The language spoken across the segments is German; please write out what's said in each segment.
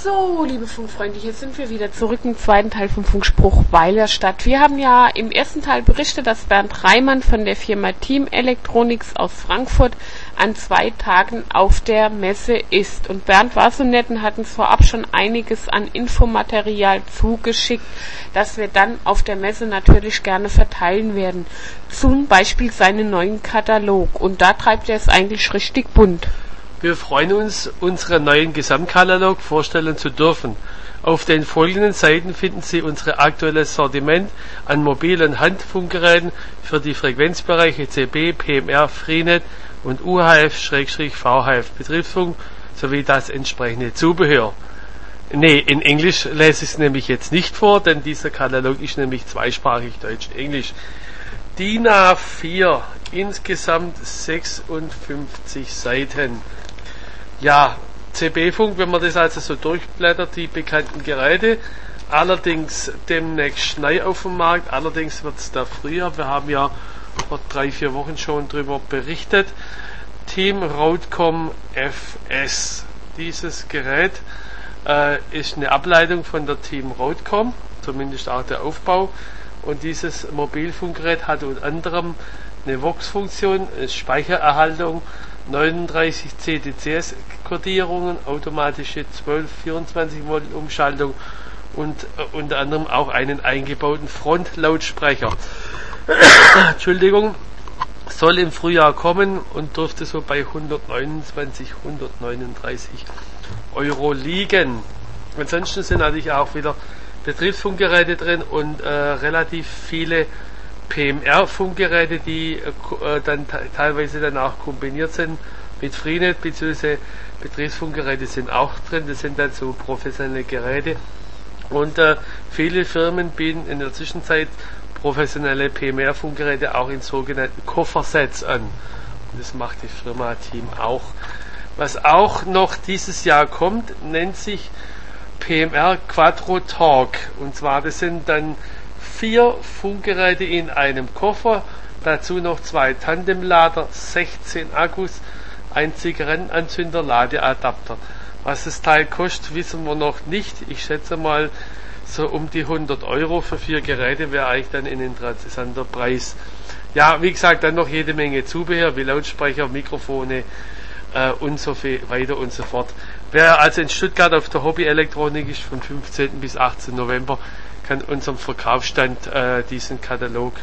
So, liebe Funkfreunde, hier sind wir wieder zurück im zweiten Teil vom Funkspruch Weilerstadt. Wir haben ja im ersten Teil berichtet, dass Bernd Reimann von der Firma Team Electronics aus Frankfurt an 2 Tagen auf der Messe ist. Und Bernd war so nett und hat uns vorab schon einiges an Infomaterial zugeschickt, das wir dann auf der Messe natürlich gerne verteilen werden. Zum Beispiel seinen neuen Katalog. Und da treibt er es eigentlich richtig bunt. Wir freuen uns, unseren neuen Gesamtkatalog vorstellen zu dürfen. Auf den folgenden Seiten finden Sie unser aktuelles Sortiment an mobilen Handfunkgeräten für die Frequenzbereiche CB, PMR, Freenet und UHF/VHF Betriebsfunk sowie das entsprechende Zubehör. In Englisch lese ich es nämlich jetzt nicht vor, denn dieser Katalog ist nämlich zweisprachig, Deutsch-Englisch. DIN A4, insgesamt 56 Seiten. Ja, CB-Funk, wenn man das also so durchblättert, die bekannten Geräte, allerdings demnächst neu auf dem Markt, allerdings wird es da früher, wir haben ja vor 3-4 Wochen schon darüber berichtet, Team Roadcom FS. Dieses Gerät ist eine Ableitung von der Team Roadcom, zumindest auch der Aufbau, und dieses Mobilfunkgerät hat unter anderem eine VOX-Funktion, Speichererhaltung, 39 CTCS-Kodierungen, automatische 12-24 Volt Umschaltung und unter anderem auch einen eingebauten Frontlautsprecher. Entschuldigung, soll im Frühjahr kommen und dürfte so bei 139 Euro liegen. Ansonsten sind natürlich auch wieder Betriebsfunkgeräte drin und relativ viele PMR-Funkgeräte, die dann teilweise dann auch kombiniert sind mit Freenet, bzw. Betriebsfunkgeräte sind auch drin, das sind dann so professionelle Geräte und viele Firmen bieten in der Zwischenzeit professionelle PMR-Funkgeräte auch in sogenannten Koffersets an. Und das macht die Firma Team auch. Was auch noch dieses Jahr kommt, nennt sich PMR Quattro Talk, und zwar das sind dann 4 Funkgeräte in einem Koffer, dazu noch 2 Tandemlader, 16 Akkus, ein Zigarettenanzünder, Ladeadapter. Was das Teil kostet, wissen wir noch nicht. Ich schätze mal, so um die 100 Euro für 4 Geräte wäre eigentlich dann ein interessanter Preis. Ja, wie gesagt, dann noch jede Menge Zubehör, wie Lautsprecher, Mikrofone und so weiter und so fort. Wer also in Stuttgart auf der Hobby-Elektronik ist, von 15. bis 18. November, kann unserem Verkaufsstand diesen Katalog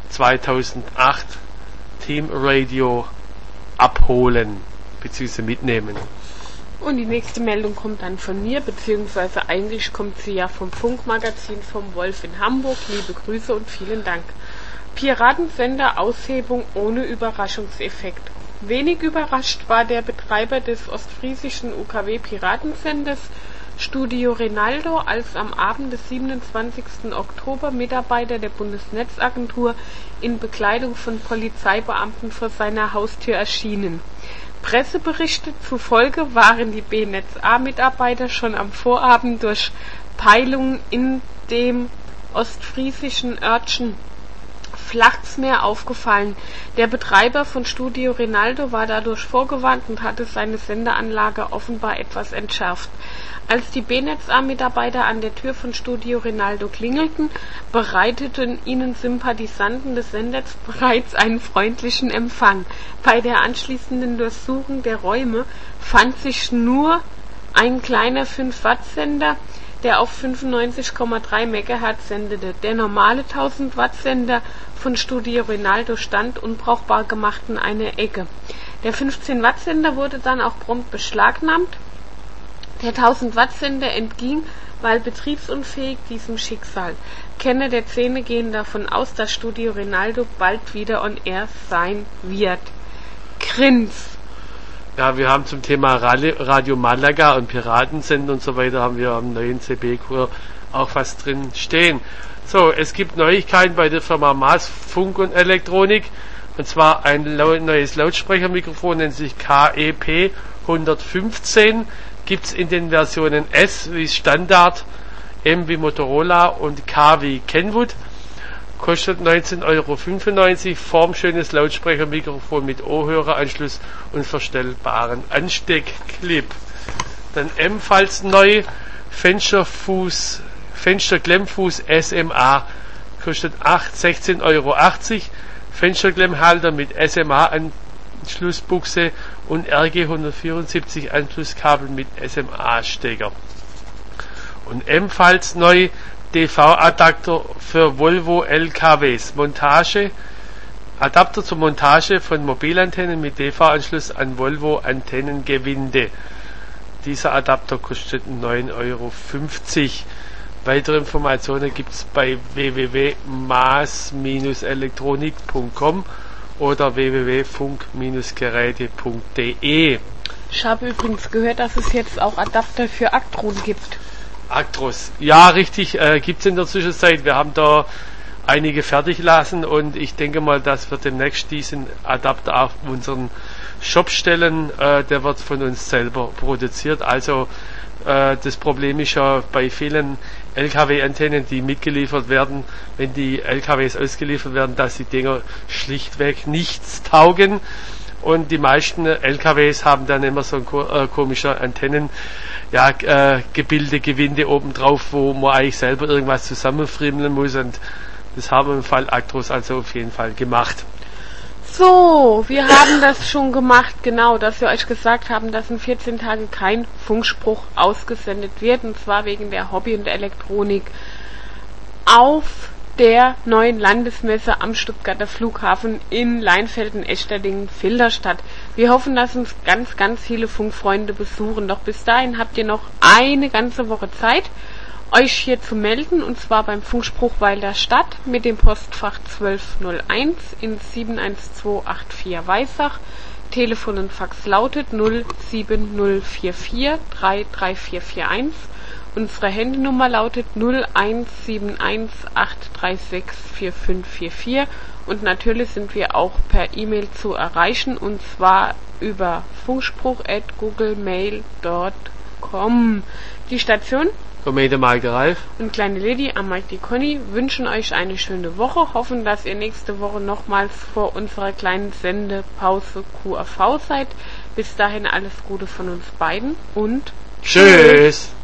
2008 Team Radio abholen bzw. mitnehmen. Und die nächste Meldung kommt dann von mir, beziehungsweise eigentlich kommt sie ja vom Funkmagazin vom Wolf in Hamburg. Liebe Grüße und vielen Dank. Piratensender Aushebung ohne Überraschungseffekt. Wenig überrascht war der Betreiber des ostfriesischen UKW-Piratensenders Studio Rinaldo, als am Abend des 27. Oktober Mitarbeiter der Bundesnetzagentur in Bekleidung von Polizeibeamten vor seiner Haustür erschienen. Presseberichte zufolge waren die BNetzA-Mitarbeiter schon am Vorabend durch Peilungen in dem ostfriesischen Örtchen Flachsmeer aufgefallen. Der Betreiber von Studio Rinaldo war dadurch vorgewarnt und hatte seine Sendeanlage offenbar etwas entschärft. Als die BNetzA-Mitarbeiter an der Tür von Studio Rinaldo klingelten, bereiteten ihnen Sympathisanten des Senders bereits einen freundlichen Empfang. Bei der anschließenden Durchsuchung der Räume fand sich nur ein kleiner 5-Watt-Sender, der auf 95,3 MHz sendete. Der normale 1000-Watt-Sender von Studio Rinaldo stand unbrauchbar gemacht in einer Ecke. Der 15-Watt-Sender wurde dann auch prompt beschlagnahmt. Der 1000-Watt-Sender entging, weil betriebsunfähig, diesem Schicksal. Kenner der Szene gehen davon aus, dass Studio Rinaldo bald wieder on air sein wird. Grins. Ja, wir haben zum Thema Radio Malaga und Piratensender und so weiter, haben wir am neuen CB-Kur auch was drin stehen. So, es gibt Neuigkeiten bei der Firma Maas Funk und Elektronik, und zwar ein neues Lautsprechermikrofon, nennt sich KEP 115, gibt es in den Versionen S wie Standard, M wie Motorola und K wie Kenwood. Kostet 19,95 €, formschönes Lautsprechermikrofon mit Ohrhöreranschluss und verstellbaren Ansteckclip. Dann ebenfalls neu Fensterklemmfuß SMA, kostet 16,80 Euro. Fensterklemmhalter mit SMA-Anschlussbuchse und RG 174 Anschlusskabel mit SMA-Stecker. Und ebenfalls neu DV-Adapter für Volvo LKWs. Adapter zur Montage von Mobilantennen mit DV-Anschluss an Volvo Antennengewinde. Dieser Adapter kostet 9,50 Euro. Weitere Informationen gibt es bei www.maas-elektronik.com oder www.funk-geräte.de. Ich habe übrigens gehört, dass es jetzt auch Adapter für Actron gibt. Actros, ja richtig, gibt es in der Zwischenzeit. Wir haben da einige fertig lassen und ich denke mal, dass wir demnächst diesen Adapter auf unseren Shop stellen. Der wird von uns selber produziert. Also das Problem ist ja bei vielen LKW-Antennen, die mitgeliefert werden, wenn die LKWs ausgeliefert werden, dass die Dinger schlichtweg nichts taugen. Und die meisten LKWs haben dann immer so ein komischer Antennen, Gewinde oben drauf, wo man eigentlich selber irgendwas zusammenfriemeln muss, und das haben wir im Fall Actros also auf jeden Fall gemacht. So, wir haben das schon gemacht, genau, dass wir euch gesagt haben, dass in 14 Tagen kein Funkspruch ausgesendet wird, und zwar wegen der Hobby und Elektronik auf der neuen Landesmesse am Stuttgarter Flughafen in Leinfelden-Echterdingen-Filderstadt. Wir hoffen, dass uns ganz, ganz viele Funkfreunde besuchen. Doch bis dahin habt ihr noch eine ganze Woche Zeit, euch hier zu melden, und zwar beim Funkspruch Weiler Stadt mit dem Postfach 1201 in 71284 Weissach. Telefon und Fax lautet 07044 33441. Unsere Handynummer lautet 0171 836 4544, und natürlich sind wir auch per E-Mail zu erreichen, und zwar über funkspruch@googlemail.com. Die Station Domäne Marke Ralf und kleine Lady am Mike die Conny wünschen euch eine schöne Woche, hoffen, dass ihr nächste Woche nochmals vor unserer kleinen Sendepause QAV seid. Bis dahin alles Gute von uns beiden und tschüss.